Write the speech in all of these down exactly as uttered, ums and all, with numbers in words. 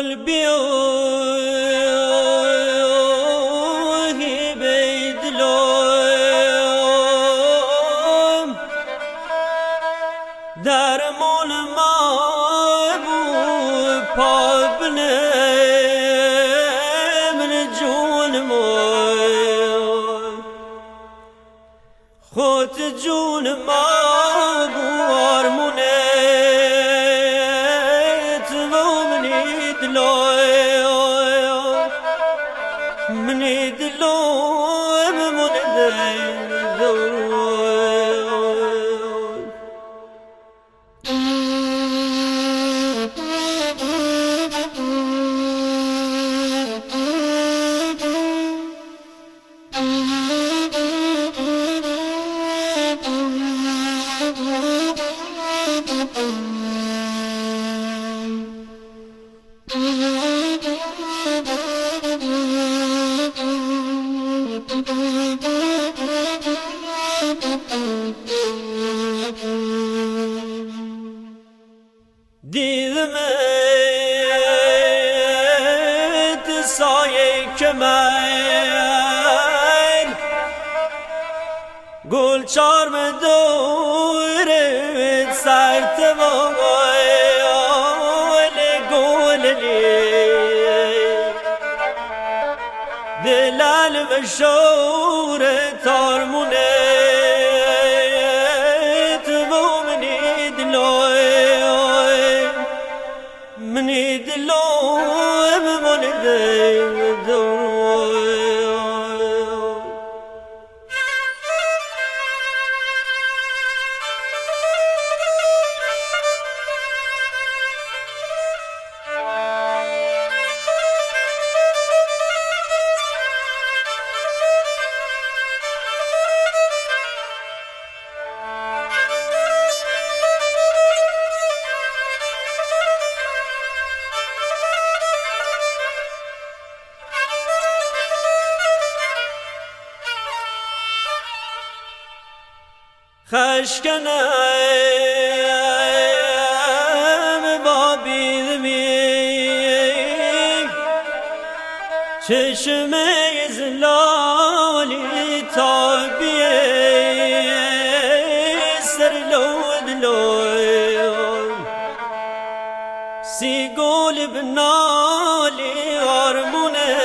قول بیاهی بیدلم در مول ما بود پابنه من جون ما خود جون ما بوار منت و منی دلو منی دلو من دلو دیدمت سایه کمر گل چارم دورت سرت وال گللی دلال و شورت آرمونت و منی دلوی منی دلوی من دلوی خشکنم با بیدمی چشمه زلالی تابیه سر لود لود سی گل بنالی آرمونه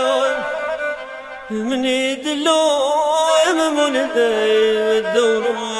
مني دلو من دلو